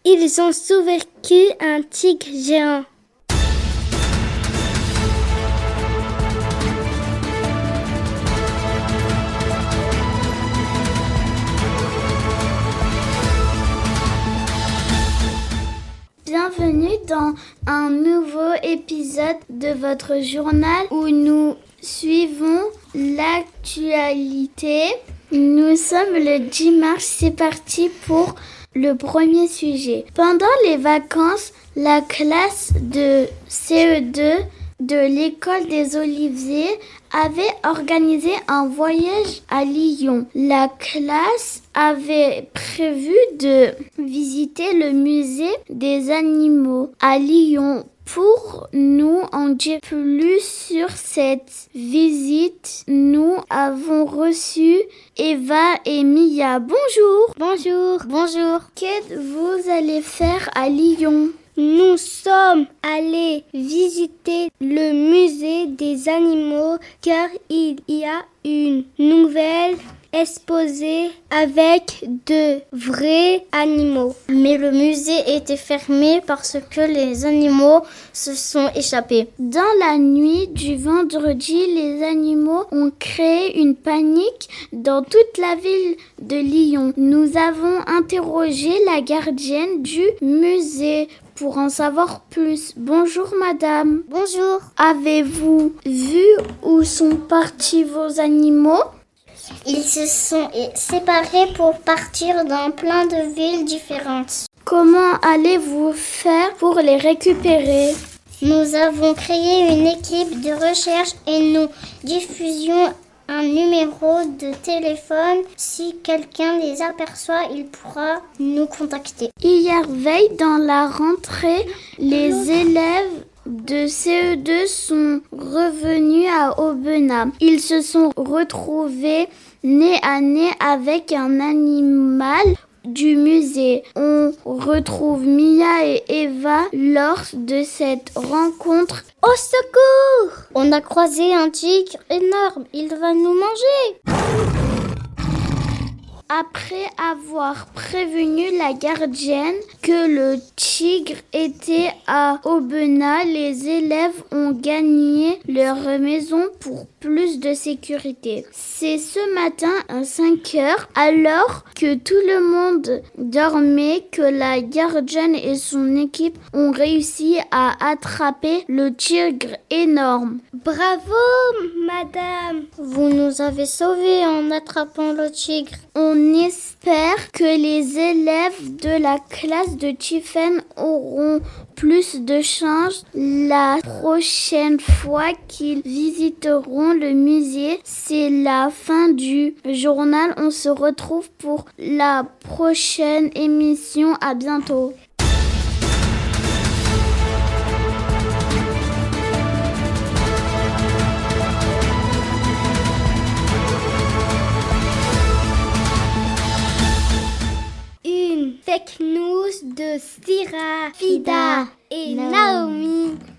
Ils ont survécu un tigre géant. Bienvenue dans un nouveau épisode de votre journal où nous suivons l'actualité. Nous sommes le 10 mars, c'est parti pour le premier sujet. Pendant les vacances, la classe de CE2 de l'école des Oliviers avait organisé un voyage à Lyon. La classe avait prévu de visiter le musée des animaux à Lyon. Pour nous en dire plus sur cette visite, nous avons reçu Eva et Mia. Bonjour. Bonjour. Bonjour. Qu'est-ce que vous allez faire à Lyon? Nous sommes allés visiter le musée des animaux car il y a une nouvelle exposé avec de vrais animaux. Mais le musée était fermé parce que les animaux se sont échappés. Dans la nuit du vendredi, les animaux ont créé une panique dans toute la ville de Lyon. Nous avons interrogé la gardienne du musée pour en savoir plus. Bonjour madame. Bonjour. Avez-vous vu où sont partis vos animaux? Ils se sont séparés pour partir dans plein de villes différentes. Comment allez-vous faire pour les récupérer? Nous avons créé une équipe de recherche et nous diffusions un numéro de téléphone. Si quelqu'un les aperçoit, il pourra nous contacter. Hier veille, dans la rentrée, les élèves de CE2 sont revenus à Aubenas. Ils se sont retrouvés nez à nez avec un animal du musée. On retrouve Mia et Eva lors de cette rencontre. Au secours! On a croisé un tigre énorme. Il va nous manger. Après avoir prévenu la gardienne que le tigre était à Aubenas, les élèves ont gagné leur maison pour plus de sécurité. C'est ce matin à 5 heures, alors que tout le monde dormait, que la gardienne et son équipe ont réussi à attraper le tigre énorme. Bravo, madame! Vous nous avez sauvés en attrapant le tigre. On espère que les élèves de la classe de Tiffen auront plus de chance la prochaine fois qu'ils visiteront le musée. C'est la fin du journal. On se retrouve pour la prochaine émission. À bientôt. Une fake news de Sira, Fida et Naomi.